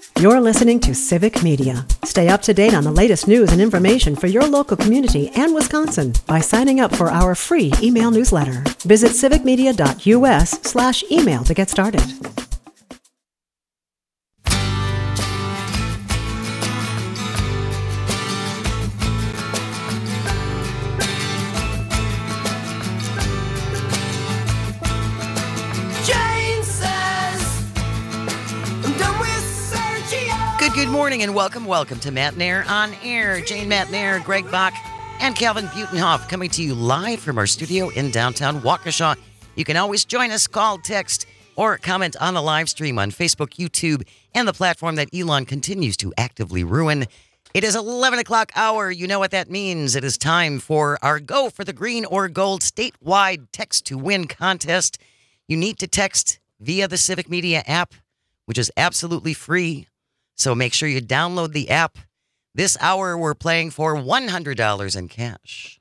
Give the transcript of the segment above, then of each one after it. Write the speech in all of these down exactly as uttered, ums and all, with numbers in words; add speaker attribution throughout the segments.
Speaker 1: You're listening to Civic Media. Stay up to date on the latest news and information for your local community and Wisconsin by signing up for our free email newsletter. Visit civicmedia.us slash email to get started.
Speaker 2: Good morning and welcome, welcome to Matt Nair on Air. Jane Matt Nair, Greg Bach, and Calvin Butenhoff coming to you live from our studio in downtown Waukesha. You can always join us, call, text, or comment on the live stream on Facebook, YouTube, and the platform that Elon continues to actively ruin. It is eleven o'clock hour. You know what that means. It is time for our Go for the Green or Gold statewide text to win contest. You need to text via the Civic Media app, which is absolutely free. So make sure you download the app. This hour, we're playing for one hundred dollars in cash.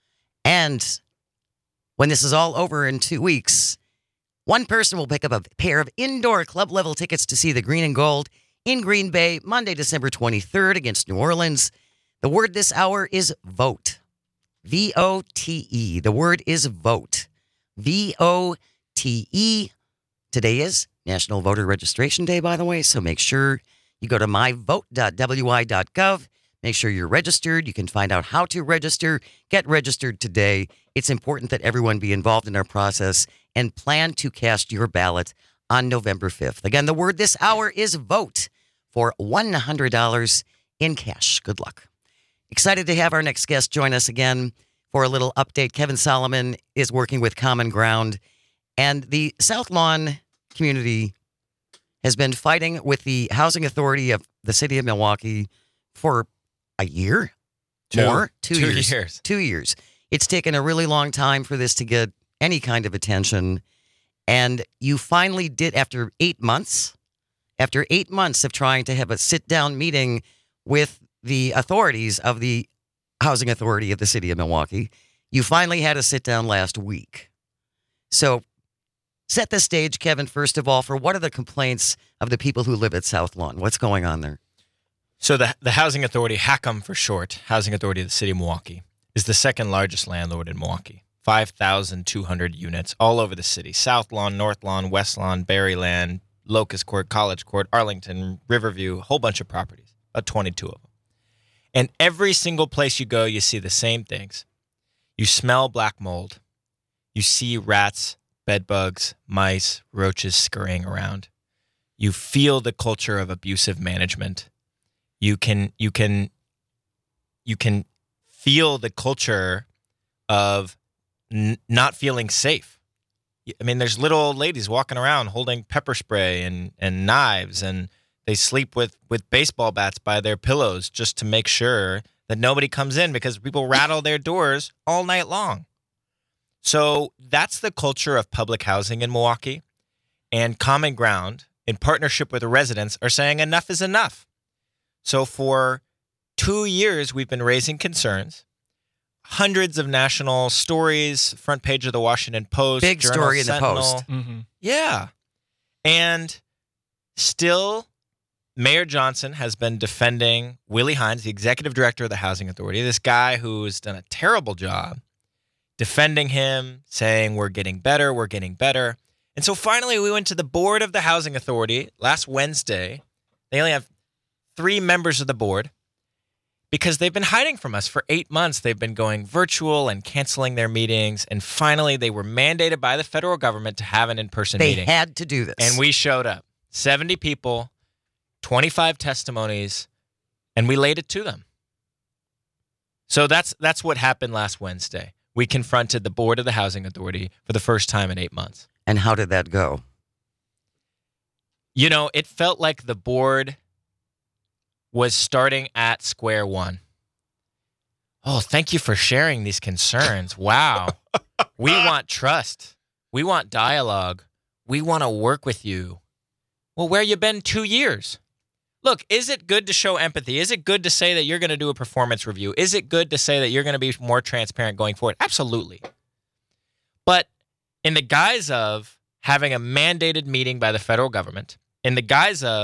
Speaker 2: And when this is all over in two weeks, one person will pick up a pair of indoor club-level tickets to see the Green and Gold in Green Bay, Monday, December twenty-third against New Orleans. The word this hour is vote. V O T E. The word is vote. V O T E. Today is National Voter Registration Day, by the way, so make sure you go to my vote dot w i dot gov. Make sure you're registered. You can find out how to register. Get registered today. It's important that everyone be involved in our process and plan to cast your ballot on November fifth. Again, the word this hour is vote for one hundred dollars in cash. Good luck. Excited to have our next guest join us again for a little update. Kevin Solomon is working with Common Ground, and the South Lawn community has been fighting with the Housing Authority of the city of Milwaukee for a year?
Speaker 3: Two.
Speaker 2: More? Two,
Speaker 3: Two
Speaker 2: years.
Speaker 3: years.
Speaker 2: Two years. It's taken a really long time for this to get any kind of attention. And you finally did, after eight months, after eight months of trying to have a sit-down meeting with the authorities of the Housing Authority of the city of Milwaukee, you finally had a sit-down last week. So set the stage, Kevin, first of all, for what are the complaints of the people who live at South Lawn? What's going on there?
Speaker 3: So the the Housing Authority, HACM for short, Housing Authority of the City of Milwaukee, is the second largest landlord in Milwaukee. five thousand two hundred units all over the city. South Lawn, North Lawn, West Lawn, Berryland, Locust Court, College Court, Arlington, Riverview, a whole bunch of properties, about twenty-two of them. And every single place you go, you see the same things. You smell black mold. You see rats, bed bugs, mice, roaches scurrying around. You feel the culture of abusive management. You can you can you can feel the culture of n- not feeling safe. I mean, there's little old ladies walking around holding pepper spray and, and knives, and they sleep with, with baseball bats by their pillows just to make sure that nobody comes in because people rattle their doors all night long. So that's the culture of public housing in Milwaukee, and Common Ground, in partnership with the residents, are saying enough is enough. So for two years, we've been raising concerns. Hundreds of national stories, front page of the Washington Post.
Speaker 2: Big
Speaker 3: Journal
Speaker 2: story in
Speaker 3: Sentinel.
Speaker 2: the Post.
Speaker 3: Mm-hmm. Yeah. And still, Mayor Johnson has been defending Willie Hines, the executive director of the Housing Authority, this guy who's done a terrible job, defending him, saying we're getting better, we're getting better. And so finally we went to the board of the Housing Authority last Wednesday. They only have three members of the board because they've been hiding from us for eight months. They've been going virtual and canceling their meetings. And finally they were mandated by the federal government to have an in-person
Speaker 2: They
Speaker 3: meeting.
Speaker 2: They had to do this.
Speaker 3: And we showed up. seventy people, twenty-five testimonies, and we laid it to them. So that's that's what happened last Wednesday. We confronted the board of the Housing Authority for the first time in eight months.
Speaker 2: And how did that go?
Speaker 3: You know, it felt like the board was starting at square one. Oh, thank you for sharing these concerns. Wow. We want trust. We want dialogue. We want to work with you. Well, where you been two years? Look, is it good to show empathy? Is it good to say that you're going to do a performance review? Is it good to say that you're going to be more transparent going forward? Absolutely. But in the guise of having a mandated meeting by the federal government, in the guise of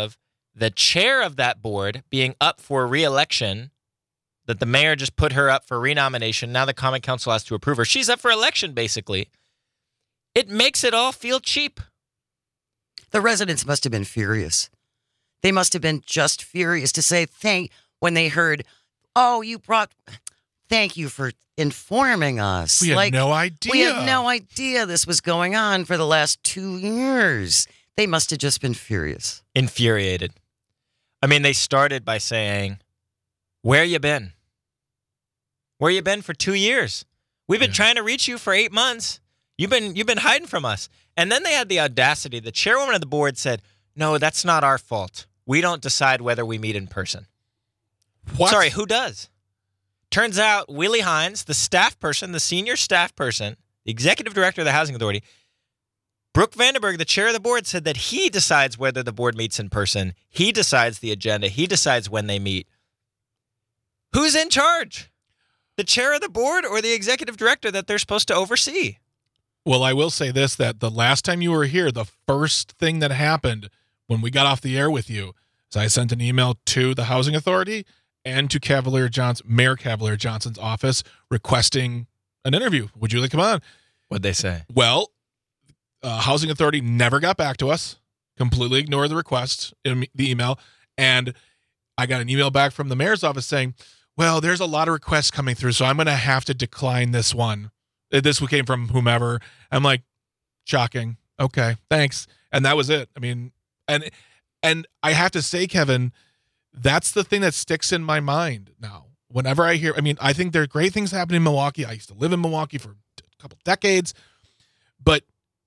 Speaker 3: the chair of that board being up for re-election, that the mayor just put her up for renomination. Now the Common Council has to approve her. She's up for election, basically. It makes it all feel cheap.
Speaker 2: The residents must have been furious. They must have been just furious to say thank when they heard, oh, you brought, thank you for informing us.
Speaker 4: We had
Speaker 2: like,
Speaker 4: no idea.
Speaker 2: We had no idea this was going on for the last two years. They must have just been furious.
Speaker 3: Infuriated. I mean, they started by saying, where you been? Where you been for two years? We've been
Speaker 4: Yeah.
Speaker 3: trying to reach you for eight months. You've been you've been hiding from us. And then they had the audacity. The chairwoman of the board said, no, that's not our fault. We don't decide whether we meet in person.
Speaker 4: What?
Speaker 3: Sorry, who does? Turns out Willie Hines, the staff person, the senior staff person, the executive director of the Housing Authority, Brooke Vandenberg, the chair of the board, said that he decides whether the board meets in person. He decides the agenda. He decides when they meet. Who's in charge? The chair of the board or the executive director that they're supposed to oversee?
Speaker 4: Well, I will say this, that the last time you were here, the first thing that happened when we got off the air with you is I sent an email to the Housing Authority and to Cavalier Johnson, Mayor Cavalier Johnson's office requesting an interview. Would you like to come on?
Speaker 3: What'd they say?
Speaker 4: Well, uh, Housing Authority never got back to us, completely ignored the request in the email, and I got an email back from the mayor's office saying, well, there's a lot of requests coming through, so I'm going to have to decline this one. This came from whomever. I'm like, shocking. Okay, thanks. And that was it. I mean, and and I have to say, Kevin, that's the thing that sticks in my mind now. Whenever I hear, I mean, I think there are great things happening in Milwaukee. I used to live in Milwaukee for a couple decades. But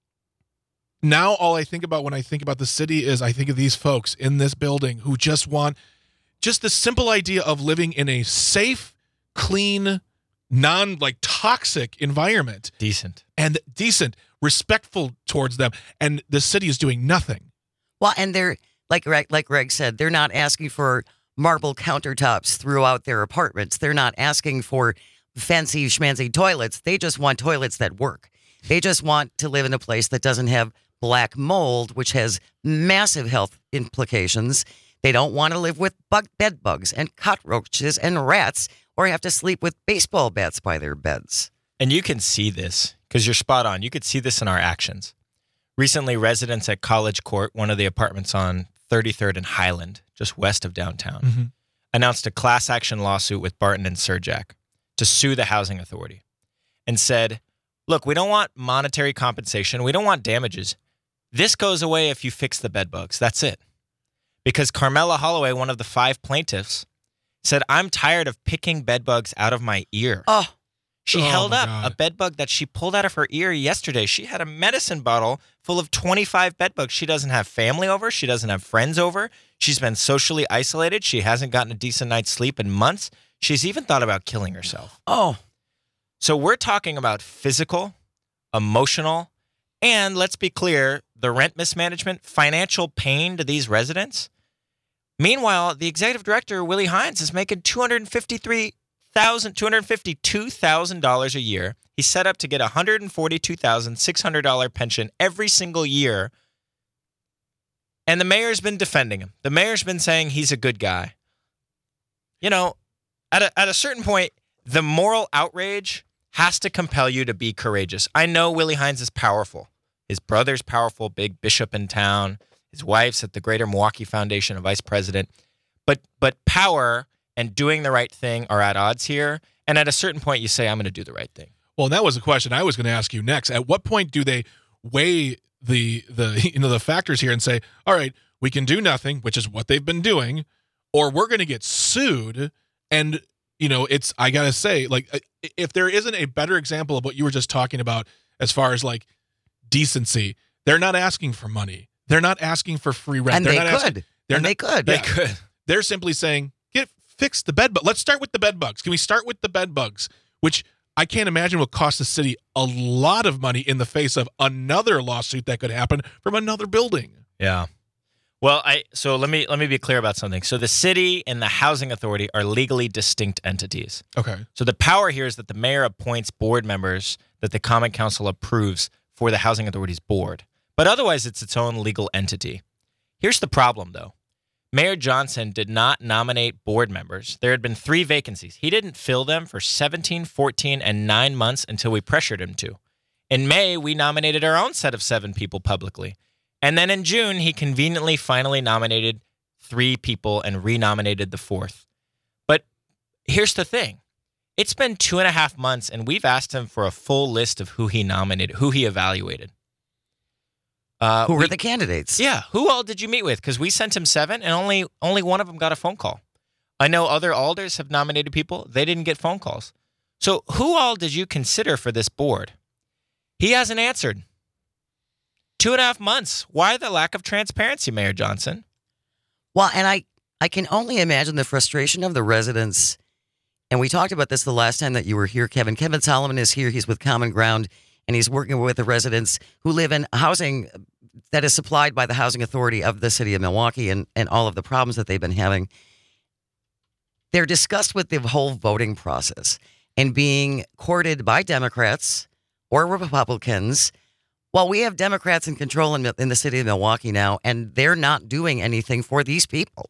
Speaker 4: now all I think about when I think about the city is I think of these folks in this building who just want just the simple idea of living in a safe, clean, non like toxic environment.
Speaker 3: Decent.
Speaker 4: And decent, respectful towards them. And the city is doing nothing.
Speaker 2: Well, and they're, like, like Greg said, they're not asking for marble countertops throughout their apartments. They're not asking for fancy schmancy toilets. They just want toilets that work. They just want to live in a place that doesn't have black mold, which has massive health implications. They don't want to live with bug, bed bugs and cockroaches and rats or have to sleep with baseball bats by their beds.
Speaker 3: And you can see this because you're spot on. You could see this in our actions. Recently, residents at College Court, one of the apartments on thirty-third and Highland, just west of downtown,
Speaker 4: Mm-hmm.
Speaker 3: announced a class action lawsuit with Barton and Surjack to sue the Housing Authority and said, look, we don't want monetary compensation. We don't want damages. This goes away if you fix the bed bugs. That's it. Because Carmela Holloway, one of the five plaintiffs, said, I'm tired of picking bed bugs out of my ear.
Speaker 2: Oh,
Speaker 3: She
Speaker 4: Oh,
Speaker 3: held
Speaker 4: my
Speaker 3: up
Speaker 4: God.
Speaker 3: a bed bug that she pulled out of her ear yesterday. She had a medicine bottle full of twenty-five bed bugs. She doesn't have family over. She doesn't have friends over. She's been socially isolated. She hasn't gotten a decent night's sleep in months. She's even thought about killing herself.
Speaker 2: oh,
Speaker 3: So we're talking about physical, emotional, and let's be clear, the rent mismanagement, financial pain to these residents. Meanwhile, the executive director, Willie Hines, is making two hundred fifty-three thousand dollars, two hundred fifty-two thousand dollars a year. He's set up to get a one hundred forty-two thousand six hundred dollars pension every single year. And the mayor's been defending him. The mayor's been saying he's a good guy. You know, at a, at a certain point, the moral outrage has to compel you to be courageous. I know Willie Hines is powerful. His brother's powerful, big bishop in town. His wife's at the Greater Milwaukee Foundation, a vice president. But but power and doing the right thing are at odds here. And at a certain point, you say, I'm going to do the right thing.
Speaker 4: Well, and that was a question I was going to ask you next. At what point do they weigh the the you know the factors here and say, all right, we can do nothing, which is what they've been doing, or we're going to get sued? And you know, it's I got to say, like, if there isn't a better example of what you were just talking about as far as like decency, they're not asking for money. They're not asking for free rent.
Speaker 2: and
Speaker 4: they're
Speaker 2: they
Speaker 4: not
Speaker 2: could.
Speaker 4: asking, they're
Speaker 2: and
Speaker 4: not,
Speaker 2: they could.
Speaker 3: They
Speaker 4: Yeah.
Speaker 3: could.
Speaker 4: They're simply saying, get fix the bed bugs. Let's start with the bed bugs. Can we start with the bed bugs, which I can't imagine will cost the city a lot of money in the face of another lawsuit that could happen from another building.
Speaker 3: Yeah. Well, I so let me let me be clear about something. So the city and the housing authority are legally distinct entities.
Speaker 4: Okay.
Speaker 3: So the power here is that the mayor appoints board members that the Common Council approves for the housing authority's board. But otherwise, it's its own legal entity. Here's the problem, though. Mayor Johnson did not nominate board members. There had been three vacancies. He didn't fill them for seventeen, fourteen, and nine months until we pressured him to. In May, we nominated our own set of seven people publicly. And then in June, he conveniently finally nominated three people and renominated the fourth. But here's the thing. It's been two and a half months, and we've asked him for a full list of who he nominated, who he evaluated. Uh,
Speaker 2: Who were
Speaker 3: we-
Speaker 2: the candidates?
Speaker 3: Yeah, who all did you meet with? Because we sent him seven, and only only one of them got a phone call. I know other alders have nominated people. They didn't get phone calls. So who all did you consider for this board? He hasn't answered. Two and a half months. Why the lack of transparency, Mayor Johnson?
Speaker 2: Well, and I, I can only imagine the frustration of the residents. And we talked about this the last time that you were here, Kevin. Kevin Solomon is here. He's with Common Ground, and he's working with the residents who live in housing that is supplied by the Housing Authority of the city of Milwaukee, and, and all of the problems that they've been having. They're discussed with the whole voting process and being courted by Democrats or Republicans. Well, we have Democrats in control in, in the city of Milwaukee now, and they're not doing anything for these people.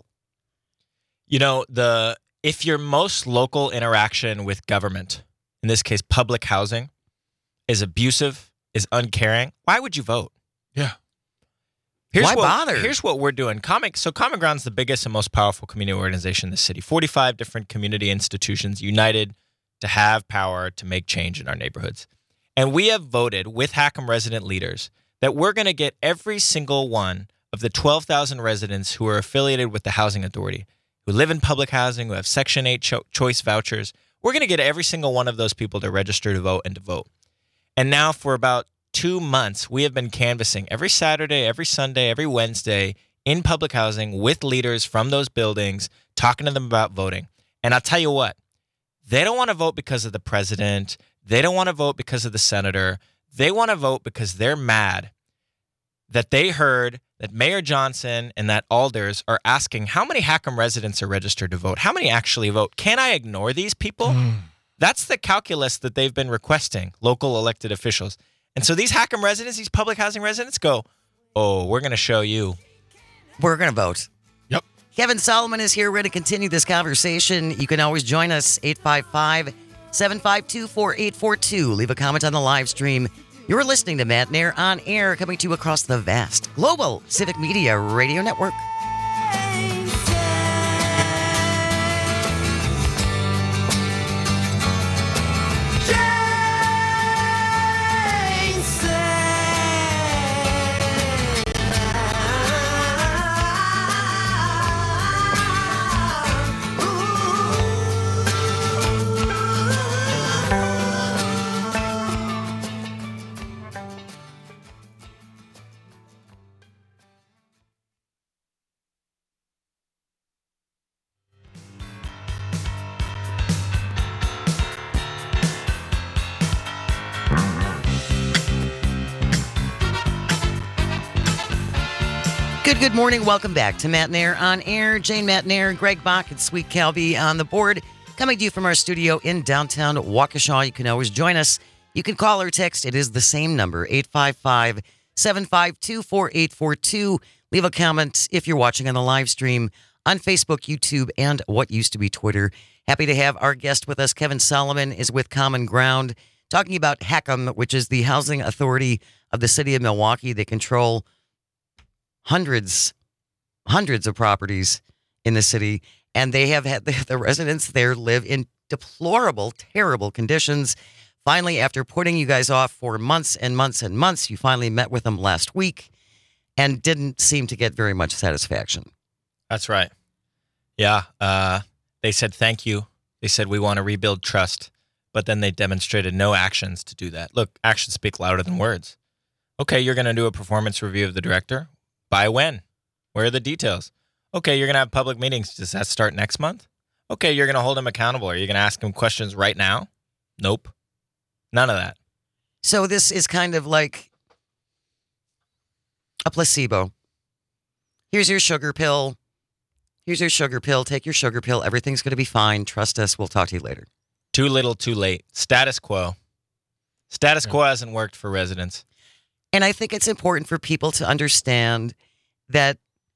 Speaker 3: You know, the if your most local interaction with government, in this case public housing, is abusive, is uncaring, why would you vote?
Speaker 4: Yeah.
Speaker 3: Here's
Speaker 2: Why
Speaker 3: what,
Speaker 2: bother?
Speaker 3: Here's what we're doing. Comic, so Common Ground's the biggest and most powerful community organization in the city. forty-five different community institutions united to have power to make change in our neighborhoods. And we have voted with Hackham resident leaders that we're going to get every single one of the twelve thousand residents who are affiliated with the Housing Authority, who live in public housing, who have Section eight cho- choice vouchers. We're going to get every single one of those people to register to vote and to vote. And now for about two months, we have been canvassing every Saturday, every Sunday, every Wednesday in public housing with leaders from those buildings, talking to them about voting. And I'll tell you what, they don't want to vote because of the president. They don't want to vote because of the senator. They want to vote because they're mad that they heard that Mayor Johnson and that alders are asking how many Hackham residents are registered to vote, how many actually vote. Can I ignore these people?
Speaker 4: Mm.
Speaker 3: That's the calculus that they've been requesting, local elected officials. And so these Hackham residents, these public housing residents go, oh, we're going to show you.
Speaker 2: We're going to vote.
Speaker 4: Yep.
Speaker 2: Kevin Solomon is here. We're going to continue this conversation. You can always join us, eight five five, seven five two, four eight four two. Leave a comment on the live stream. You're listening to Matt Nair on Air, coming to you across the vast global Civic Media Radio Network. Good, good morning. Welcome back to Matt Nair on Air. Jane Matt Nair, Greg Bach, and Sweet Calby on the board. Coming to you from our studio in downtown Waukesha. You can always join us. You can call or text. It is the same number, eight five five, seven five two, four eight four two. Leave a comment if you're watching on the live stream on Facebook, YouTube, and what used to be Twitter. Happy to have our guest with us. Kevin Solomon is with Common Ground, talking about Hackham, which is the housing authority of the city of Milwaukee. They control hundreds, hundreds of properties in the city, and they have had the, the residents there live in deplorable, terrible conditions. Finally, after putting you guys off for months and months and months, you finally met with them last week and didn't seem to get very much satisfaction.
Speaker 3: That's right. Yeah. Uh, they said thank you. They said we want to rebuild trust, but then they demonstrated no actions to do that. Look, actions speak louder than words. Okay, you're going to do a performance review of the director. By when? Where are the details? Okay, you're going to have public meetings. Does that start next month? Okay, you're going to hold him accountable. Are you going to ask him questions right now? Nope. None of that.
Speaker 2: So this is kind of like a placebo. Here's your sugar pill. Here's your sugar pill. Take your sugar pill. Everything's going to be fine. Trust us. We'll talk to you later.
Speaker 3: Too little, too late. Status quo. Status
Speaker 4: Yeah.
Speaker 3: quo hasn't worked for residents.
Speaker 2: And I think it's important for people to understand that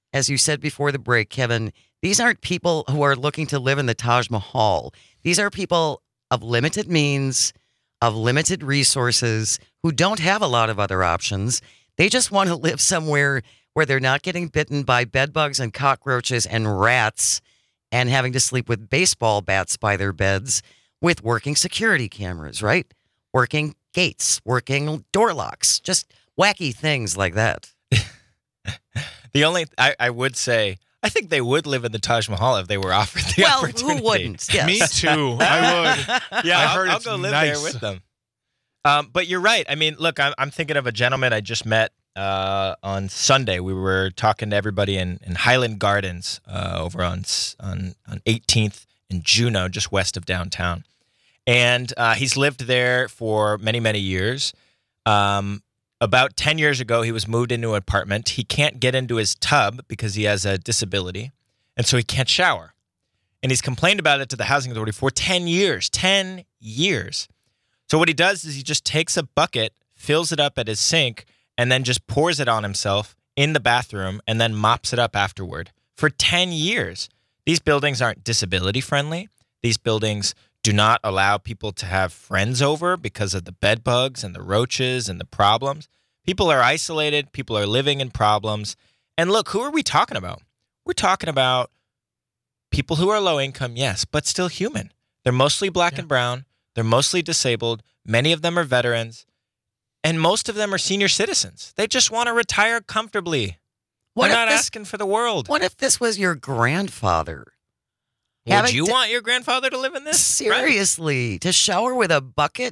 Speaker 2: as you said before the break, Kevin, these aren't people who are looking to live in the Taj Mahal. These are people of limited means, of limited resources, who don't have a lot of other options. They just want to live somewhere where they're not getting bitten by bed bugs and cockroaches and rats and having to sleep with baseball bats by their beds, with working security cameras, right? Working gates, working door locks, just wacky things like that.
Speaker 3: The only, I, I would say, I think they would live in the Taj Mahal if they were offered the
Speaker 2: well,
Speaker 3: opportunity.
Speaker 2: who wouldn't? Yes.
Speaker 4: Me too. I would.
Speaker 3: Yeah,
Speaker 4: I
Speaker 3: I'll,
Speaker 4: heard
Speaker 3: I'll
Speaker 4: it's
Speaker 3: go live
Speaker 4: nice.
Speaker 3: there with them. Um, but you're right. I mean, look, I'm, I'm thinking of a gentleman I just met uh, on Sunday. We were talking to everybody in, in Highland Gardens uh, over on, on on eighteenth in Juneau, just west of downtown. And uh, he's lived there for many, many years. Um, about ten years ago, he was moved into an apartment. He can't get into his tub because he has a disability, and so he can't shower. And he's complained about it to the Housing Authority for ten years. ten years. So what he does is he just takes a bucket, fills it up at his sink, and then just pours it on himself in the bathroom and then mops it up afterward for ten years. These buildings aren't disability friendly. These buildings do not allow people to have friends over because of the bed bugs and the roaches and the problems. People are isolated. People are living in problems. And look, who are we talking about? We're talking about people who are low income, yes, but still human. They're mostly black
Speaker 4: Yeah.
Speaker 3: and brown. They're mostly disabled. Many of them are veterans. And most of them are senior citizens. They just want to retire comfortably.
Speaker 2: What
Speaker 3: They're
Speaker 2: if
Speaker 3: not
Speaker 2: this-
Speaker 3: asking for the world.
Speaker 2: What if this was your grandfather?
Speaker 3: Would
Speaker 2: having
Speaker 3: you
Speaker 2: to-
Speaker 3: want your grandfather to live in this?
Speaker 2: Seriously, to shower with a bucket?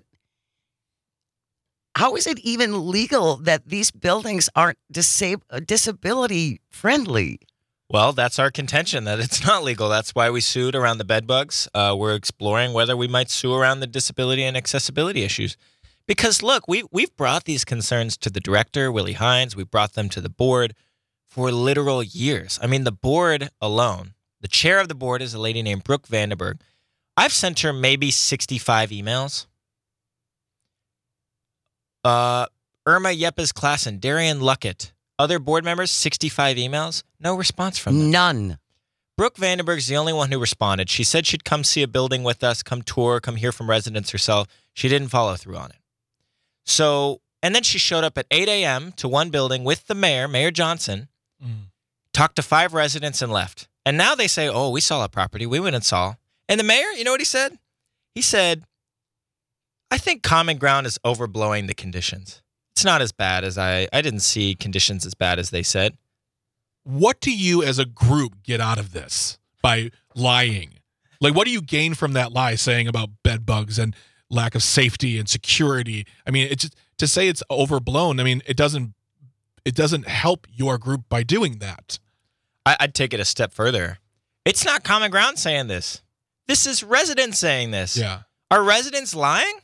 Speaker 2: How is it even legal that these buildings aren't disab- uh, disability friendly?
Speaker 3: Well, that's our contention, that it's not legal. That's why we sued around the bed bugs. Uh, we're exploring whether we might sue around the disability and accessibility issues. Because, look, we, we've brought these concerns to the director, Willie Hines. We've brought them to the board for literal years. I mean, the board alone, the chair of the board is a lady named Brooke Vandenberg. I've sent her maybe sixty-five emails. Uh, Irma Yepes-Klassen, Darian Luckett, other board members, sixty-five emails. No response from them.
Speaker 2: None.
Speaker 3: Brooke Vandenberg's the only one who responded. She said she'd come see a building with us, come tour, come hear from residents herself. She didn't follow through on it. So, and then she showed up at eight a.m. to one building with the mayor, Mayor Johnson,
Speaker 4: Mm.
Speaker 3: talked to five residents and left. And now they say, oh, we saw that property. We went and saw. And the mayor, you know what he said? He said, I think common ground is overblowing the conditions. It's not as bad as I, I didn't see conditions as bad as they said.
Speaker 4: What do you as a group get out of this by lying? Like, what do you gain from that lie saying about bed bugs and lack of safety and security? I mean, it's just, to say it's overblown. I mean, it doesn't it doesn't help your group by doing that.
Speaker 3: I, I'd take it a step further. It's not common ground saying this. This is residents saying this.
Speaker 4: Yeah.
Speaker 3: Are residents lying?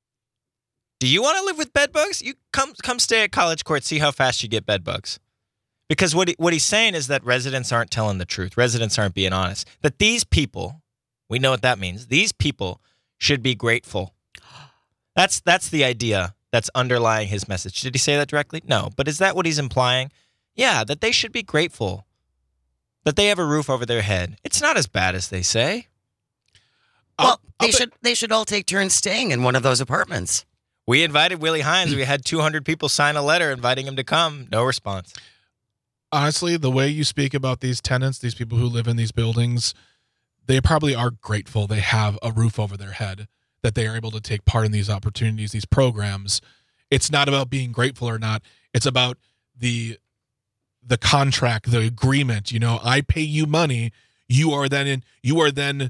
Speaker 3: Do you want to live with bed bugs? You come come stay at College Court, see how fast you get bed bugs. Because what he, what he's saying is that residents aren't telling the truth. Residents aren't being honest. That these people, we know what that means. These people should be grateful. That's that's the idea that's underlying his message. Did he say that directly? No. But is that what he's implying? Yeah, that they should be grateful. That they have a roof over their head. It's not as bad as they say.
Speaker 2: Well,
Speaker 4: I'll-
Speaker 2: they
Speaker 4: I'll bet-
Speaker 2: should they should all take turns staying in one of those apartments.
Speaker 3: We invited Willie Hines. We had two hundred people sign a letter inviting him to come. No response.
Speaker 4: Honestly, the way you speak about these tenants, these people who live in these buildings, they probably are grateful they have a roof over their head, that they are able to take part in these opportunities, these programs. It's not about being grateful or not. It's about the the contract, the agreement. You know, I pay you money. You are then in. You are then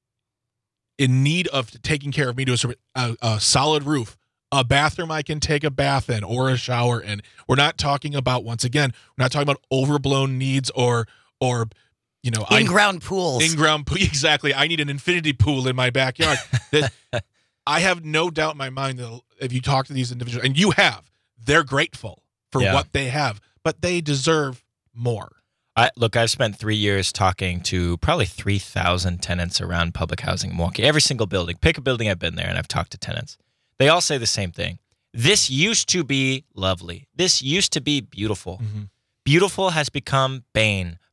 Speaker 4: in need of taking care of me to a, sort of- a, a solid roof, a bathroom I can take a bath in or a shower in. We're not talking about, once again, we're not talking about overblown needs or or you know I-
Speaker 2: In-ground pools.
Speaker 4: in-ground pool. Exactly. I need an infinity pool in my backyard. That I have no doubt in my mind that if you talk to these individuals, and you have, they're grateful for
Speaker 3: Yeah.
Speaker 4: what they have, but they deserve more.
Speaker 3: I, look, I've spent three years talking to probably three thousand tenants around public housing in Milwaukee. Every single building. Pick a building, I've been there, and I've talked to tenants. They all say the same thing. This used to be lovely. This used to be beautiful.
Speaker 4: Mm-hmm.
Speaker 3: Beautiful has become bane.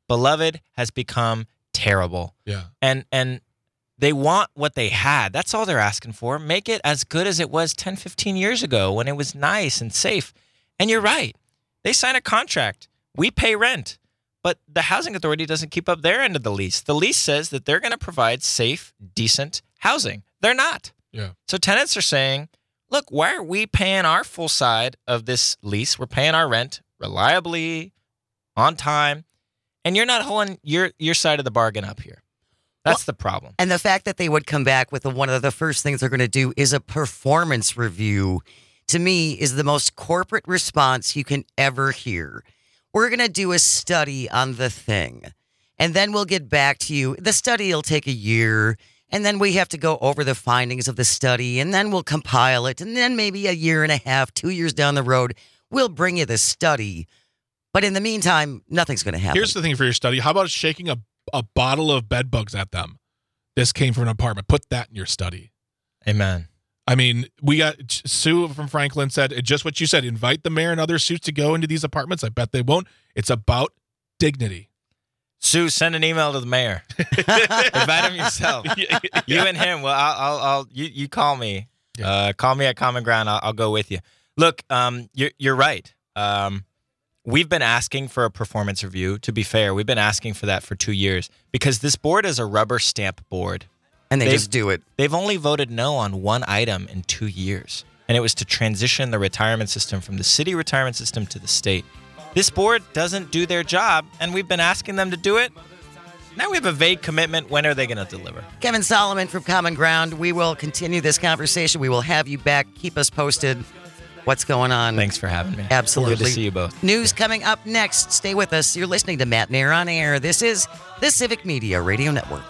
Speaker 3: Beloved has become terrible.
Speaker 4: Yeah.
Speaker 3: And and they want what they had. That's all they're asking for. Make it as good as it was ten, fifteen years ago when it was nice and safe. And you're right. They sign a contract. We pay rent. But the housing authority doesn't keep up their end of the lease. The lease says that they're going to provide safe, decent housing. They're not.
Speaker 4: Yeah.
Speaker 3: So tenants are saying, look, why are we paying our full side of this lease? We're paying our rent reliably, on time, and you're not holding your, your side of the bargain up here. That's well, the problem.
Speaker 2: And the fact that they would come back with the, one of the first things they're going to do is a performance review, to me, is the most corporate response you can ever hear. We're going to do a study on the thing, and then we'll get back to you. The study will take a year, and then we have to go over the findings of the study, and then we'll compile it, and then maybe a year and a half, two years down the road, we'll bring you the study. But in the meantime, nothing's going to happen.
Speaker 4: Here's the thing for your study. How about shaking a, a bottle of bed bugs at them? This came from an apartment. Put that in your study.
Speaker 3: Amen.
Speaker 4: I mean, we got Sue from Franklin said just what you said. Invite the mayor and other suits to go into these apartments. I bet they won't. It's about dignity.
Speaker 3: Sue, send an email to the mayor. Invite him yourself. You and him. Well, I'll, I'll, I'll you, you call me. Yeah. Uh, call me at Common Ground. I'll, I'll go with you. Look, um, you're, you're right. Um, we've been asking for a performance review. To be fair, we've been asking for that for two years because this board is a rubber stamp board.
Speaker 2: And they
Speaker 3: they've,
Speaker 2: just do it.
Speaker 3: They've only voted no on one item in two years. And it was to transition the retirement system from the city retirement system to the state. This board doesn't do their job, and we've been asking them to do it. Now we have a vague commitment. When are they going to deliver?
Speaker 2: Kevin Solomon from Common Ground. We will continue this conversation. We will have you back. Keep us posted. What's going on?
Speaker 3: Thanks for having me.
Speaker 2: Absolutely.
Speaker 3: Good to see you both.
Speaker 2: News coming up next. Stay with us. You're listening to Matt Nair on Air. This is the Civic Media Radio Network.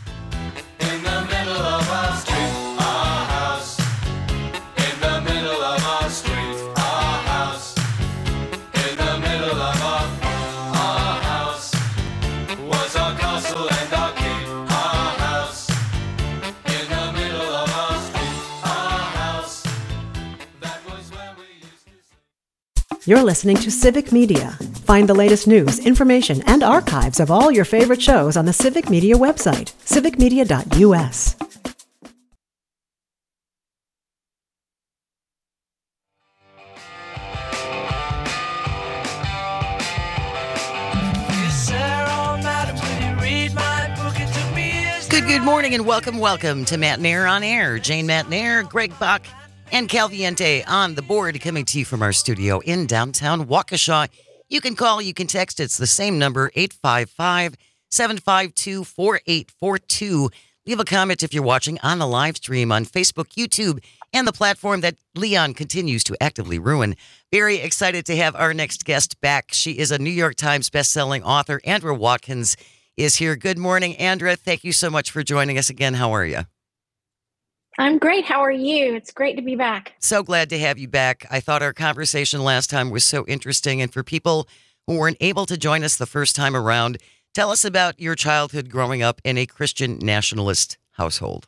Speaker 1: You're listening to Civic Media. Find the latest news, information, and archives of all your favorite shows on the Civic Media website, civic media dot u s.
Speaker 2: Good, good morning and welcome, welcome to Matt Nair on Air. Jane Matt Nair, Greg Bach, and Calviente on the board, coming to you from our studio in downtown Waukesha. You can call, you can text. It's the same number, eight five five, seven five two, four eight four two. Leave a comment if you're watching on the live stream on Facebook, YouTube, and the platform that Leon continues to actively ruin. Very excited to have our next guest back. She is a New York Times bestselling author. Andra Watkins is here. Good morning, Andra. Thank you so much for joining us again. How are you?
Speaker 5: I'm great. How are you? It's great to be back.
Speaker 2: So glad to have you back. I thought our conversation last time was so interesting. And for people who weren't able to join us the first time around, tell us about your childhood growing up in a Christian nationalist household.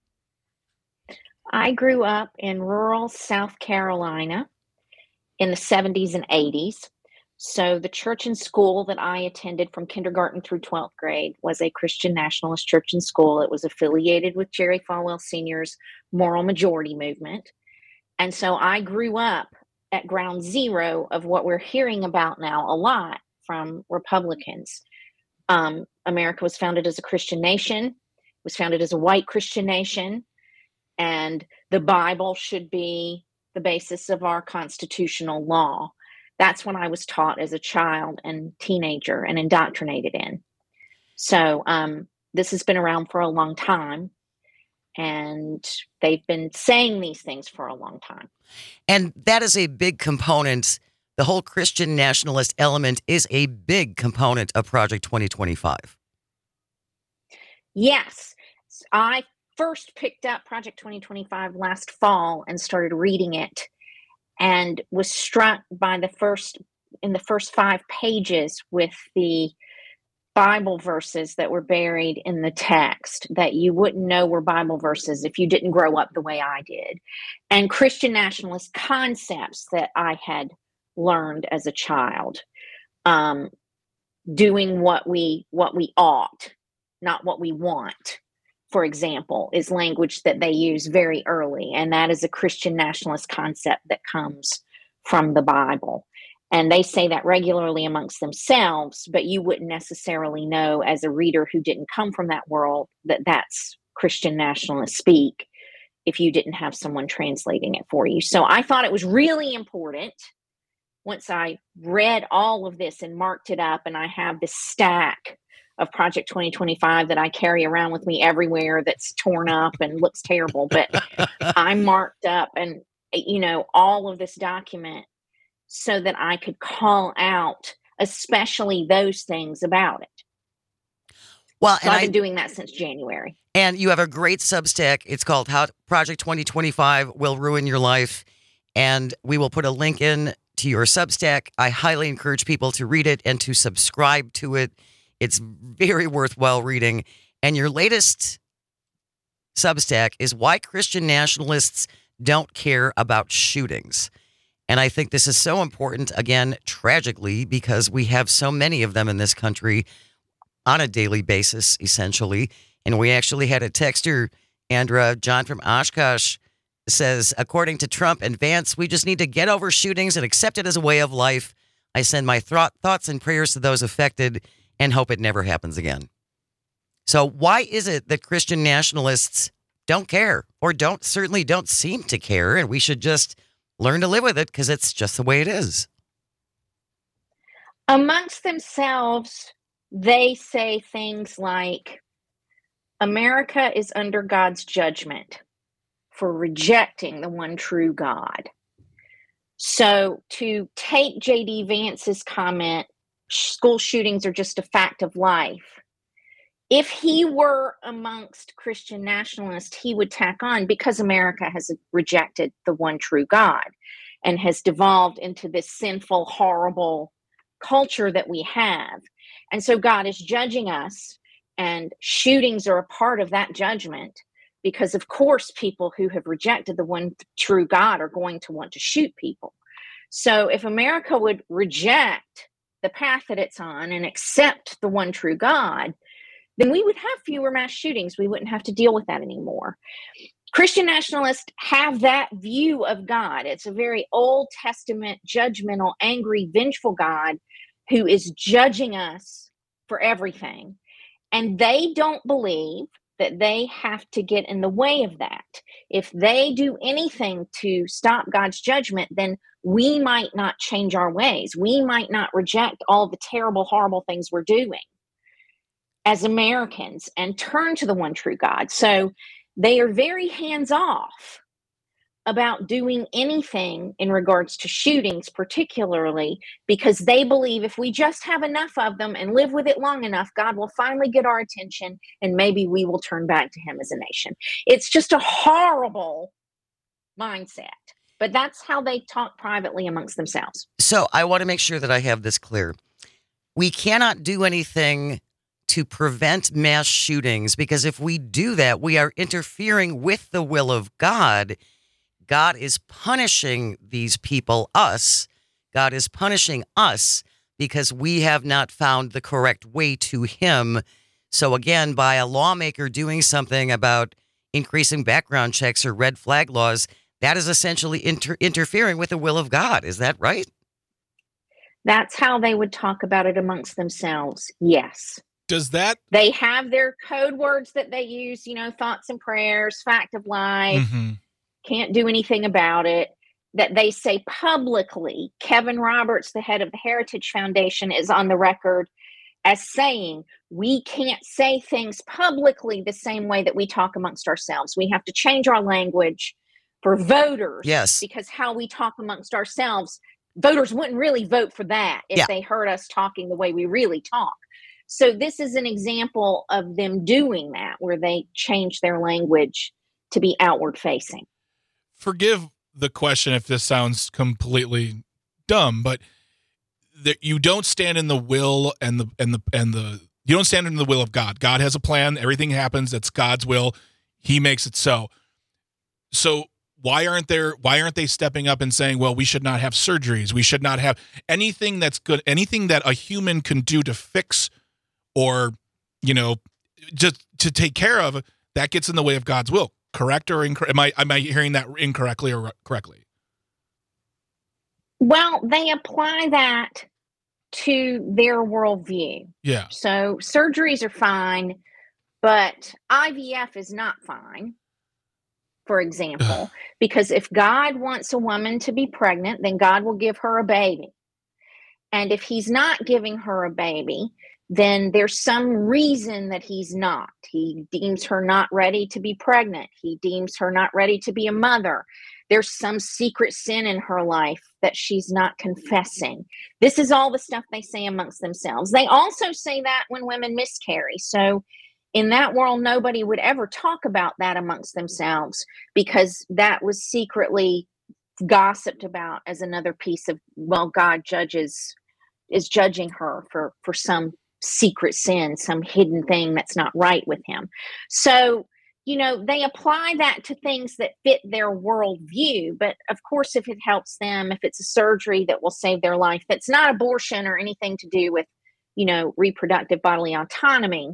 Speaker 5: I grew up in rural South Carolina in the seventies and eighties. So the church and school that I attended from kindergarten through twelfth grade was a Christian nationalist church and school. It was affiliated with Jerry Falwell Senior's Moral Majority Movement. And so I grew up at ground zero of what we're hearing about now a lot from Republicans. Um, America was founded as a Christian nation, was founded as a white Christian nation, and the Bible should be the basis of our constitutional law. That's when I was taught as a child and teenager and indoctrinated in. So um, this has been around for a long time, and they've been saying these things for a long time.
Speaker 2: And that is a big component. The whole Christian nationalist element is a big component of Project twenty twenty-five.
Speaker 5: Yes. I first picked up Project twenty twenty-five last fall and started reading it, and was struck by the first, in the first five pages with the Bible verses that were buried in the text that you wouldn't know were Bible verses if you didn't grow up the way I did, and Christian nationalist concepts that I had learned as a child. Um, doing what we what we ought, not what we want, for example, is language that they use very early. And that is a Christian nationalist concept that comes from the Bible. And they say that regularly amongst themselves, but you wouldn't necessarily know as a reader who didn't come from that world that that's Christian nationalist speak if you didn't have someone translating it for you. So I thought it was really important once I read all of this and marked it up, and I have this stack of Project twenty twenty-five that I carry around with me everywhere that's torn up and looks terrible, but I marked up and, you know, all of this document so that I could call out especially those things about it.
Speaker 2: Well,
Speaker 5: so
Speaker 2: and
Speaker 5: I've been
Speaker 2: I,
Speaker 5: doing that since January.
Speaker 2: And you have a great Substack. It's called How Project twenty twenty-five Will Ruin Your Life. And we will put a link in to your Substack. I highly encourage people to read it and to subscribe to it. It's very worthwhile reading. And your latest Substack is Why Christian Nationalists Don't Care About Shootings. And I think this is so important, again, tragically, because we have so many of them in this country on a daily basis, essentially. And we actually had a texter, Andra, John from Oshkosh, says, according to Trump and Vance, we just need to get over shootings and accept it as a way of life. I send my th- thoughts and prayers to those affected and hope it never happens again. So why is it that Christian nationalists don't care, or don't certainly don't seem to care, and we should just learn to live with it because it's just the way it is?
Speaker 5: Amongst themselves, they say things like, America is under God's judgment for rejecting the one true God. So to take J D Vance's comment, school shootings are just a fact of life, if he were amongst Christian nationalists, he would tack on, because America has rejected the one true God and has devolved into this sinful, horrible culture that we have. And so God is judging us, and shootings are a part of that judgment, because of course people who have rejected the one true God are going to want to shoot people. So if America would reject the path that it's on and accept the one true God, then we would have fewer mass shootings. We wouldn't have to deal with that anymore. Christian nationalists have that view of God. It's a very Old Testament, judgmental, angry, vengeful God who is judging us for everything. And they don't believe that they have to get in the way of that. If they do anything to stop God's judgment, then we might not change our ways. We might not reject all the terrible, horrible things we're doing as Americans and turn to the one true God. So they are very hands-off about doing anything in regards to shootings, particularly because they believe if we just have enough of them and live with it long enough, God will finally get our attention and maybe we will turn back to him as a nation. It's just a horrible mindset, but that's how they talk privately amongst themselves.
Speaker 2: So I want to make sure that I have this clear. We cannot do anything to prevent mass shootings, because if we do that, we are interfering with the will of God. God is punishing these people, us. God is punishing us because we have not found the correct way to him. So again, by a lawmaker doing something about increasing background checks or red flag laws, that is essentially inter- interfering with the will of God. Is that right?
Speaker 5: That's how they would talk about it amongst themselves. Yes.
Speaker 4: Does that...
Speaker 5: They have their code words that they use, you know, thoughts and prayers, fact of life. Mm-hmm. Can't do anything about it, that they say publicly. Kevin Roberts, the head of the Heritage Foundation, is on the record as saying, we can't say things publicly the same way that we talk amongst ourselves. We have to change our language for voters.
Speaker 2: Yes.
Speaker 5: Because how we talk amongst ourselves, voters wouldn't really vote for that if yeah. they heard us talking the way we really talk. So this is an example of them doing that, where they change their language to be outward facing.
Speaker 4: Forgive the question if this sounds completely dumb, but that you don't stand in the will and the and the and the you don't stand in the will of God. God has a plan. Everything happens. That's God's will. He makes it so. So why aren't there? Why aren't they stepping up and saying, well, we should not have surgeries. We should not have anything that's good, anything that a human can do to fix or, you know, just to take care of, that gets in the way of God's will. Correct or incorrect? Am I, am I hearing that incorrectly or correctly?
Speaker 5: Well, they apply that to their worldview.
Speaker 4: Yeah.
Speaker 5: So surgeries are fine, but I V F is not fine, for example, because if God wants a woman to be pregnant, then God will give her a baby. And if he's not giving her a baby, then there's some reason that he's not. He deems her not ready to be pregnant. He deems her not ready to be a mother. There's some secret sin in her life that she's not confessing. This is all the stuff they say amongst themselves. They also say that when women miscarry. So in that world, nobody would ever talk about that amongst themselves because that was secretly gossiped about as another piece of, well, God judges, is judging her for, for some secret sin, some hidden thing that's not right with him. So, you know, they apply that to things that fit their worldview. But of course, if it helps them, if it's a surgery that will save their life, that's not abortion or anything to do with, you know, reproductive bodily autonomy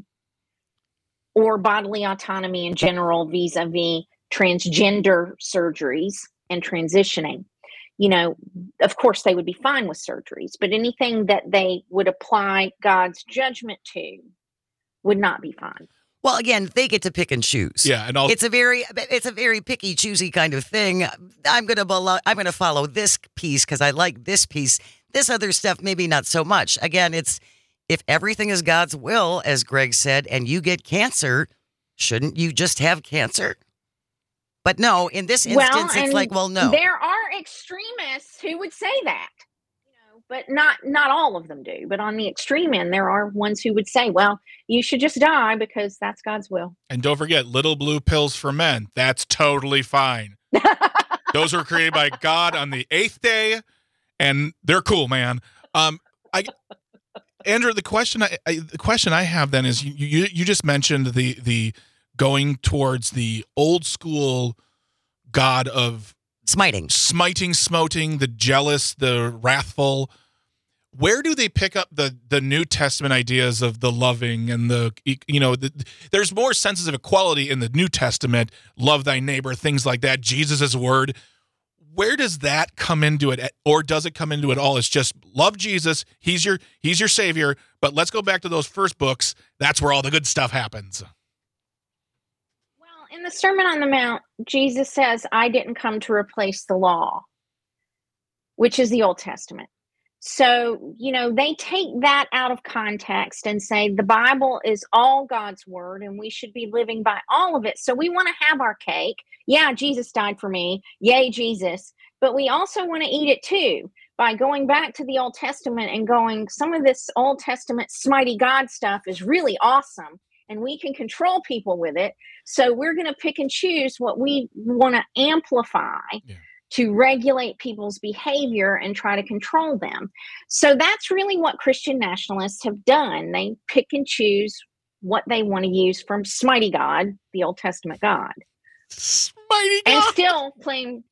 Speaker 5: or bodily autonomy in general vis-a-vis transgender surgeries and transitioning, you know, of course they would be fine with surgeries, but anything that they would apply God's judgment to would not be fine.
Speaker 2: Well, again, they get to pick and choose.
Speaker 4: Yeah, and I'll,
Speaker 2: it's a very, it's a very picky, choosy kind of thing. I'm gonna, belo- I'm gonna follow this piece because I like this piece. This other stuff, maybe not so much. Again, it's if everything is God's will, as Greg said, and you get cancer, shouldn't you just have cancer? But no, in this instance,
Speaker 5: well,
Speaker 2: it's like, well, no.
Speaker 5: There are extremists who would say that. But not not all of them do. But on the extreme end, there are ones who would say, well, you should just die because that's God's will.
Speaker 4: And don't forget, little blue pills for men. That's totally fine. Those were created by God on the eighth day, and they're cool, man. Um, I, Andrew, the question I, I the question I have then is you you, you just mentioned the the going towards the old school God of
Speaker 2: Smiting.
Speaker 4: Smiting, smoting, the jealous, the wrathful. Where do they pick up the the New Testament ideas of the loving and the, you know, the, there's more senses of equality in the New Testament, love thy neighbor, things like that, Jesus' word. Where does that come into it? Or does it come into it all? It's just love Jesus. He's your, he's your savior. But let's go back to those first books. That's where all the good stuff happens.
Speaker 5: In the Sermon on the Mount, Jesus says, I didn't come to replace the law, which is the Old Testament. So, you know, they take that out of context and say the Bible is all God's word and we should be living by all of it. So we want to have our cake. Yeah, Jesus died for me. Yay, Jesus. But we also want to eat it too by going back to the Old Testament and going, some of this Old Testament smitey God stuff is really awesome. And we can control people with it. So we're going to pick and choose what we want to amplify yeah. to regulate people's behavior and try to control them. So that's really what Christian nationalists have done. They pick and choose what they want to use from Smitey God, the Old Testament God.
Speaker 4: Smitey God!
Speaker 5: And still claim,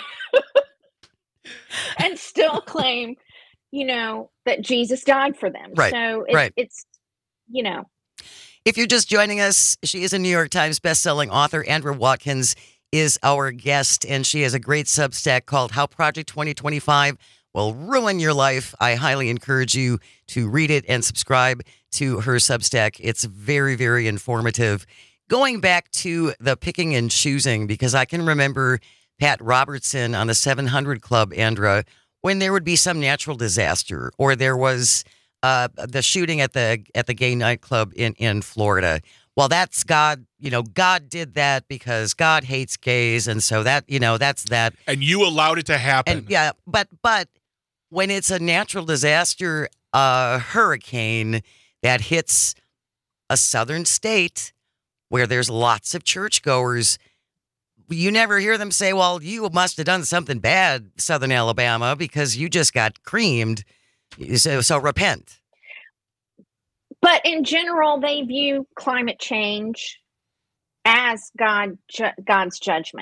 Speaker 5: and still claim, you know, that Jesus died for them.
Speaker 2: Right.
Speaker 5: So it's,
Speaker 2: right.
Speaker 5: it's, you know.
Speaker 2: If you're just joining us, she is a New York Times bestselling author. Andrea Watkins is our guest, and she has a great Substack called How Project twenty twenty-five Will Ruin Your Life. I highly encourage you to read it and subscribe to her Substack. It's very, very informative. Going back to the picking and choosing, because I can remember Pat Robertson on the seven hundred Club, Andrea, when there would be some natural disaster or there was Uh, the shooting at the at the gay nightclub in, in Florida. Well, that's God, you know, God did that because God hates gays. And so that, you know, that's that.
Speaker 4: And you allowed it to happen.
Speaker 2: And yeah, but but when it's a natural disaster, a hurricane that hits a southern state where there's lots of churchgoers, you never hear them say, well, you must have done something bad, Southern Alabama, because you just got creamed. So, so repent.
Speaker 5: But in general, they view climate change as God, ju- God's judgment.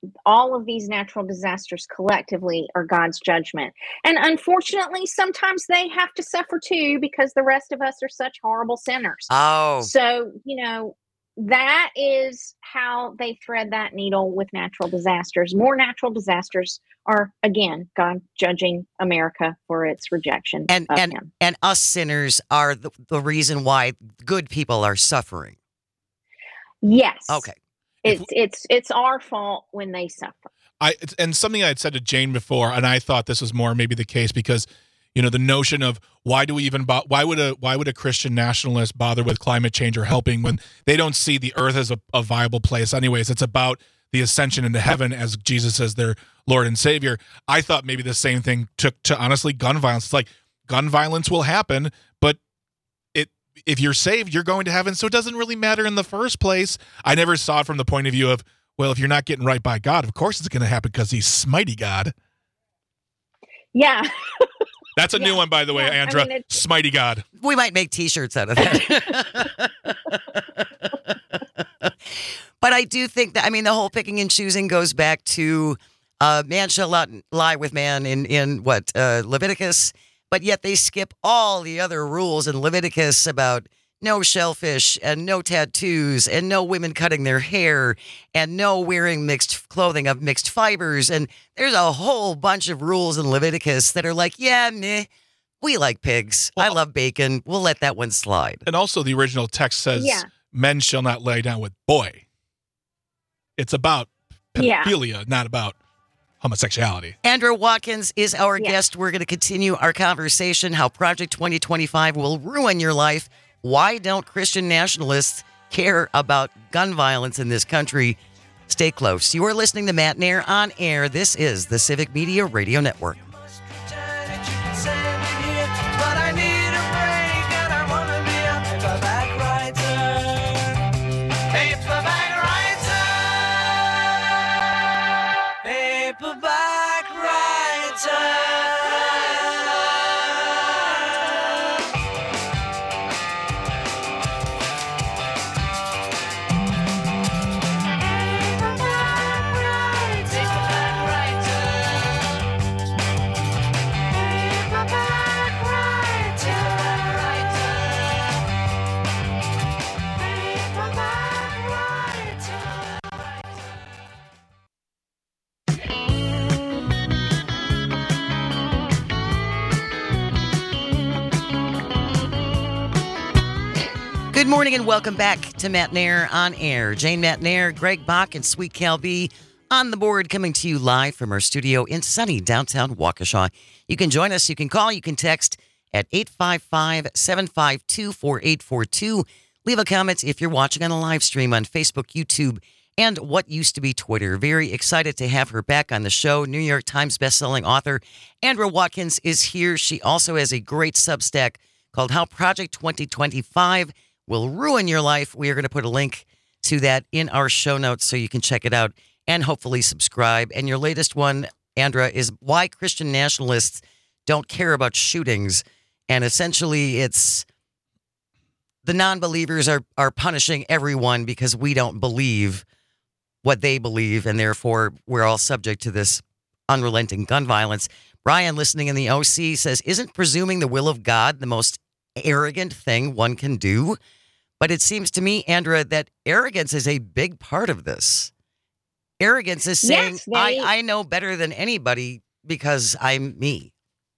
Speaker 5: all of these natural disasters collectively are God's judgment. And unfortunately, sometimes they have to suffer too because the rest of us are such horrible sinners.
Speaker 2: Oh,
Speaker 5: So, you know, that is how they thread that needle with natural disasters. More natural disasters are, again, God judging America for its rejection
Speaker 2: and
Speaker 5: of
Speaker 2: and
Speaker 5: him.
Speaker 2: and us sinners are the, the reason why good people are suffering.
Speaker 5: Yes.
Speaker 2: Okay.
Speaker 5: It's it's it's our fault when they suffer.
Speaker 4: I and something I had said to Jane before, and I thought this was more maybe the case because, you know, the notion of why do we even bo- why would a why would a Christian nationalist bother with climate change or helping when they don't see the earth as a, a viable place anyways? It's about the ascension into heaven as Jesus as their Lord and Savior. I thought maybe the same thing took to honestly gun violence. It's like gun violence will happen, but it if you're saved, you're going to heaven, so it doesn't really matter in the first place. I never saw it from the point of view of, well, if you're not getting right by God, of course it's going to happen because he's smitey God.
Speaker 5: Yeah.
Speaker 4: That's a
Speaker 5: Yeah.
Speaker 4: new one, by the way,
Speaker 5: Yeah, I
Speaker 4: Andra.
Speaker 5: mean, it's-
Speaker 4: Smitey God.
Speaker 2: We might make T-shirts out of that. But I do think that, I mean, the whole picking and choosing goes back to uh, man shall not lie with man in, in what, uh, Leviticus, but yet they skip all the other rules in Leviticus about no shellfish and no tattoos and no women cutting their hair and no wearing mixed clothing of mixed fibers. And there's a whole bunch of rules in Leviticus that are like, yeah, meh, we like pigs. I
Speaker 4: Well-
Speaker 2: love bacon. We'll let that one slide.
Speaker 4: And also the original text says,
Speaker 5: Yeah.
Speaker 4: men shall not lay down with boy. It's about
Speaker 5: Yeah.
Speaker 4: pedophilia, not about homosexuality.
Speaker 2: Andrew Watkins is our
Speaker 5: Yeah.
Speaker 2: guest. We're going to continue our conversation how Project twenty twenty-five will ruin your life. Why don't Christian nationalists care about gun violence in this country? Stay close. You are listening to Matt Nair on air. This is the Civic Media Radio Network. Good morning and welcome back to Matt Nair on air. Jane Matt Nair, Greg Bach, and Sweet Cal B on the board, coming to you live from our studio in sunny downtown Waukesha. You can join us. You can call. You can text at eight five five, seven five two, four eight four two. Leave a comment if you're watching on a live stream on Facebook, YouTube, and what used to be Twitter. Very excited to have her back on the show. New York Times bestselling author Andra Watkins is here. She also has a great Substack called How Project twenty twenty-five Will Ruin Your Life. We are going to put a link to that in our show notes so you can check it out and hopefully subscribe. And your latest one, Andra, is Why Christian Nationalists Don't Care About Shootings. And essentially it's the non-believers are, are punishing everyone because we don't believe what they believe, and therefore we're all subject to this unrelenting gun violence. Brian, listening in the O C, says, isn't presuming the will of God the most arrogant thing one can do? But it seems to me, Andra, that arrogance is a big part of this. Arrogance is saying,
Speaker 5: Yes, they-
Speaker 2: I, I know better than anybody because I'm me.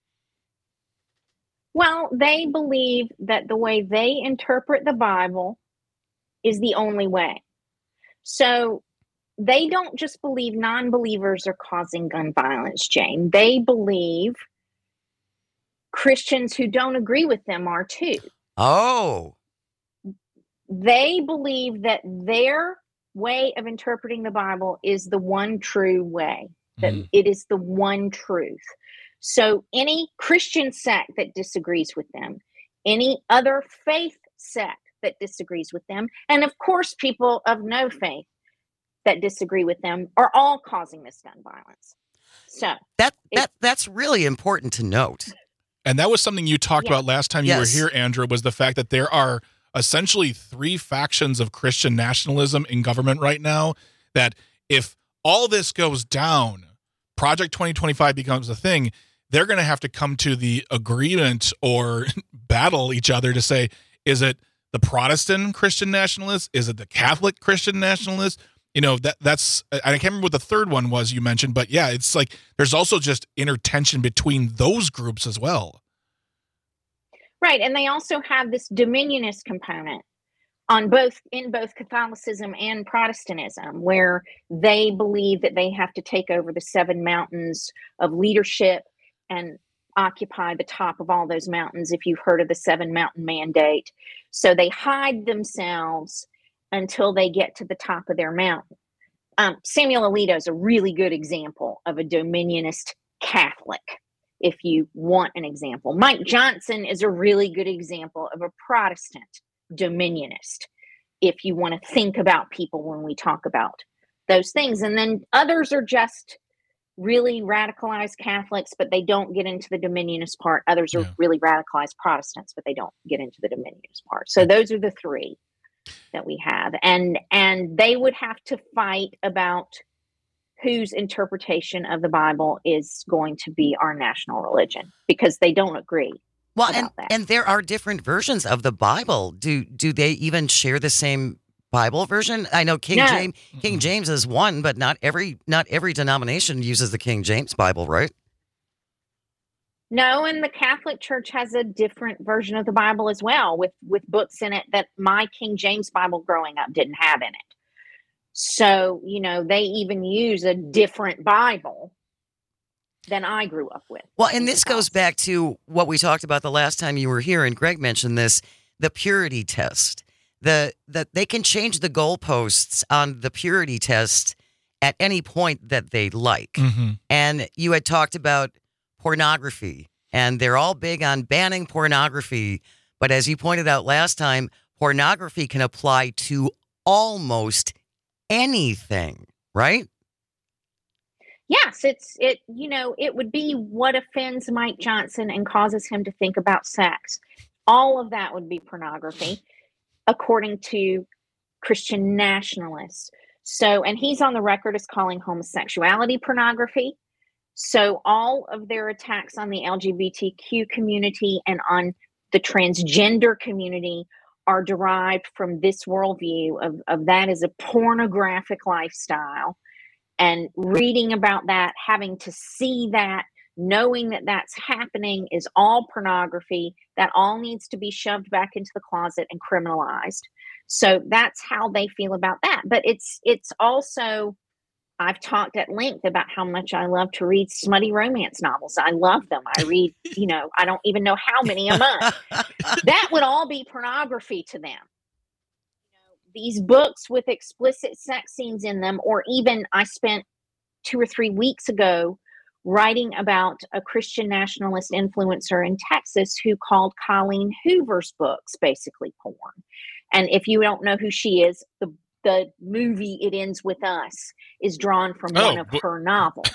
Speaker 5: Well, they believe that the way they interpret the Bible is the only way. So they don't just believe non-believers are causing gun violence, Jane. They believe Christians who don't agree with them are too.
Speaker 2: Oh,
Speaker 5: They believe that their way of interpreting the Bible is the one true way, that
Speaker 4: Mhm.
Speaker 5: it is the one truth. So any Christian sect that disagrees with them, any other faith sect that disagrees with them, and of course people of no faith that disagree with them are all causing this gun violence. So
Speaker 2: that
Speaker 5: It-
Speaker 2: that that's really important to note.
Speaker 4: And that was something you talked
Speaker 5: Yeah.
Speaker 4: about last time you
Speaker 2: Yes.
Speaker 4: were here, Andrew, was the fact that there are essentially three factions of Christian nationalism in government right now, that if all this goes down, Project twenty twenty-five becomes a thing, they're going to have to come to the agreement or battle each other to say, is it the Protestant Christian nationalists? Is it the Catholic Christian nationalists? You know, that that's, I can't remember what the third one was you mentioned, but yeah, it's like there's also just inner tension between those groups as well.
Speaker 5: Right. And they also have this dominionist component on both in both Catholicism and Protestantism, where they believe that they have to take over the seven mountains of leadership and occupy the top of all those mountains, if you've heard of the seven mountain mandate. So they hide themselves until they get to the top of their mountain. Um, Samuel Alito is a really good example of a dominionist Catholic, if you want an example. Mike Johnson is a really good example of a Protestant dominionist, if you want to think about people when we talk about those things. And then others are just really radicalized Catholics, but they don't get into the dominionist part. Others are yeah. really radicalized Protestants, but they don't get into the dominionist part. So those are the three that we have. And and they would have to fight about whose interpretation of the Bible is going to be our national religion, because they don't agree.
Speaker 2: Well, and, and there are different versions of the Bible. Do do they even share the same Bible version? I know King
Speaker 5: No.
Speaker 2: James King James is one, but not every not every denomination uses the King James Bible, right?
Speaker 5: No, and the Catholic Church has a different version of the Bible as well, with with books in it that my King James Bible growing up didn't have in it. So, you know, they even use a different Bible than I grew up with.
Speaker 2: Well, and this goes back to what we talked about the last time you were here, and Greg mentioned this, the purity test. The that they can change the goalposts on the purity test at any point that they like.
Speaker 4: Mm-hmm.
Speaker 2: And you had talked about pornography, and they're all big on banning pornography. But as you pointed out last time, pornography can apply to almost anything, right?
Speaker 5: Yes, it's it. You know, it would be what offends Mike Johnson and causes him to think about sex. All of that would be pornography, according to Christian nationalists. So, and he's on the record as calling homosexuality pornography. So all of their attacks on the L G B T Q community and on the transgender community are derived from this worldview of, of that as a pornographic lifestyle. And reading about that, having to see that, knowing that that's happening is all pornography. That all needs to be shoved back into the closet and criminalized. So that's how they feel about that. But it's it's also, I've talked at length about how much I love to read smutty romance novels. I love them. I read, you know, I don't even know how many a month. That would all be pornography to them. You know, these books with explicit sex scenes in them, or even I spent two or three weeks ago writing about a Christian nationalist influencer in Texas who called Colleen Hoover's books basically porn. And if you don't know who she is, the The movie It Ends With Us is drawn from
Speaker 4: Oh,
Speaker 5: one of
Speaker 4: bo-
Speaker 5: her novels.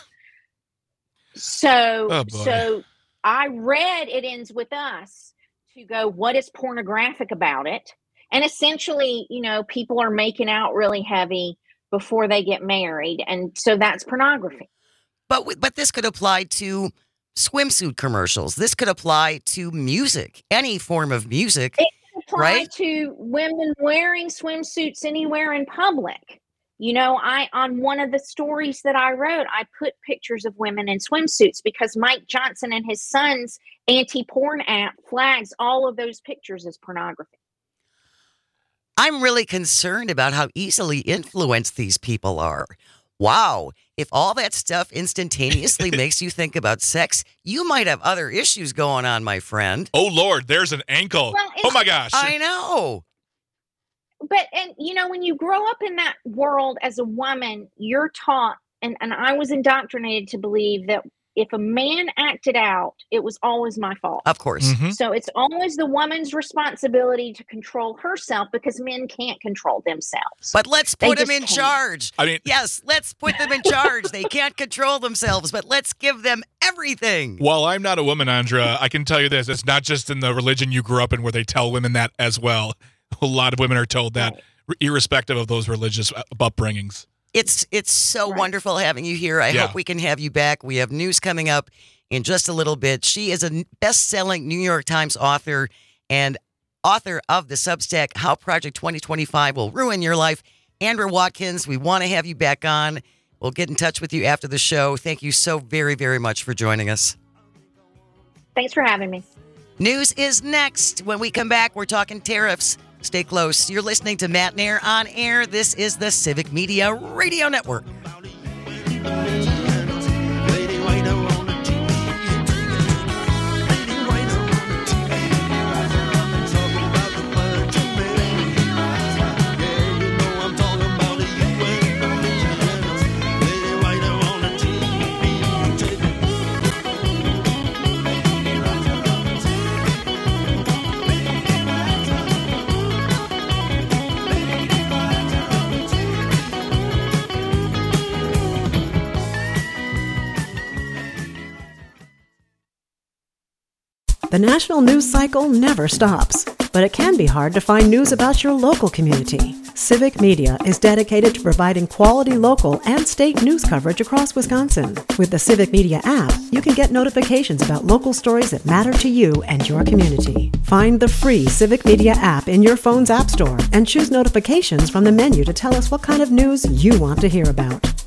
Speaker 5: So,
Speaker 4: Oh, boy.
Speaker 5: so I read It Ends With Us to go, what is pornographic about it? And essentially, you know, people are making out really heavy before they get married. And so that's pornography.
Speaker 2: But w- but this could apply to swimsuit commercials. This could apply to music, any form of music.
Speaker 5: It can apply
Speaker 2: Right?
Speaker 5: to women wearing swimsuits anywhere in public. You know, I on one of the stories that I wrote, I put pictures of women in swimsuits because Mike Johnson and his son's anti-porn app flags all of those pictures as pornography.
Speaker 2: I'm really concerned about how easily influenced these people are. Wow, if all that stuff instantaneously makes you think about sex, you might have other issues going on, my friend.
Speaker 4: Oh, Lord, there's an ankle.
Speaker 5: Well,
Speaker 4: Oh, my gosh.
Speaker 2: I know.
Speaker 5: But, and you know, when you grow up in that world as a woman, you're taught, and, and I was indoctrinated to believe that if a man acted out, it was always my fault.
Speaker 2: Of course.
Speaker 4: Mhm.
Speaker 5: So it's always the woman's responsibility to control herself because men can't control themselves.
Speaker 2: But let's
Speaker 5: They
Speaker 2: put them
Speaker 5: just
Speaker 2: in
Speaker 5: can't.
Speaker 2: charge.
Speaker 4: I mean,
Speaker 2: Yes, let's put them in charge. They can't control themselves, but let's give them everything.
Speaker 4: while I'm not a woman, Andra, I can tell you this. It's not just in the religion you grew up in where they tell women that as well. A lot of women are told that,
Speaker 5: Right.
Speaker 4: irrespective of those religious upbringings.
Speaker 2: It's it's so
Speaker 5: Right.
Speaker 2: wonderful having you here. I
Speaker 4: Yeah.
Speaker 2: hope we can have you back. We have news coming up in just a little bit. She is a best-selling New York Times author and author of the Substack, How Project twenty twenty-five Will Ruin Your Life. Andrea Watkins, we want to have you back on. We'll get in touch with you after the show. Thank you so very, very much for joining us.
Speaker 5: Thanks for having me.
Speaker 2: News is next. When we come back, we're talking tariffs. Stay close. You're listening to Matt Nair on Air. This is the Civic Media Radio Network.
Speaker 1: The national news cycle never stops, but it can be hard to find news about your local community. Civic Media is dedicated to providing quality local and state news coverage across Wisconsin. With the Civic Media app, you can get notifications about local stories that matter to you and your community. Find the free Civic Media app in your phone's app store and choose notifications from the menu to tell us what kind of news you want to hear about.